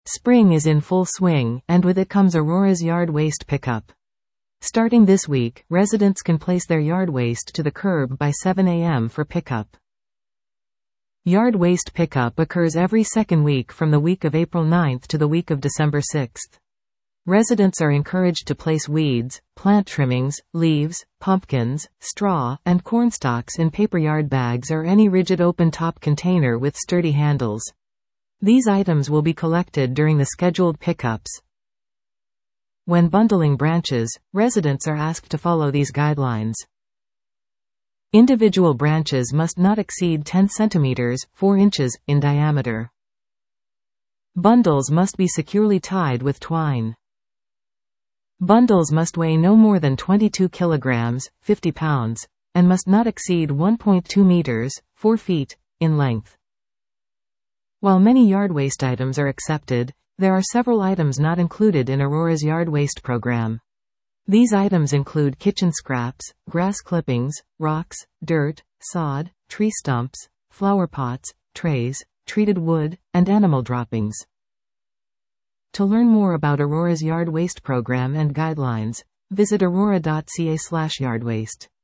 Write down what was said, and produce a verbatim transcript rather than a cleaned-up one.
Spring is in full swing, and with it comes Aurora's yard waste pickup. Starting this week, residents can place their yard waste to the curb by seven a m for pickup. Yard waste pickup occurs every second week from the week of April ninth to the week of December sixth. Residents are encouraged to place weeds, plant trimmings, leaves, pumpkins, straw, and cornstalks in paper yard bags or any rigid open-top container with sturdy handles. These items will be collected during the scheduled pickups. When bundling branches, residents are asked to follow these guidelines. Individual branches must not exceed ten centimeters, four inches, in diameter. Bundles must be securely tied with twine. Bundles must weigh no more than twenty-two kilograms, fifty pounds, and must not exceed one point two meters, four feet, in length. While many yard waste items are accepted, there are several items not included in Aurora's yard waste program. These items include kitchen scraps, grass clippings, rocks, dirt, sod, tree stumps, flower pots, trays, treated wood, and animal droppings. To learn more about Aurora's yard waste program and guidelines, visit aurora dot c a slash yard waste.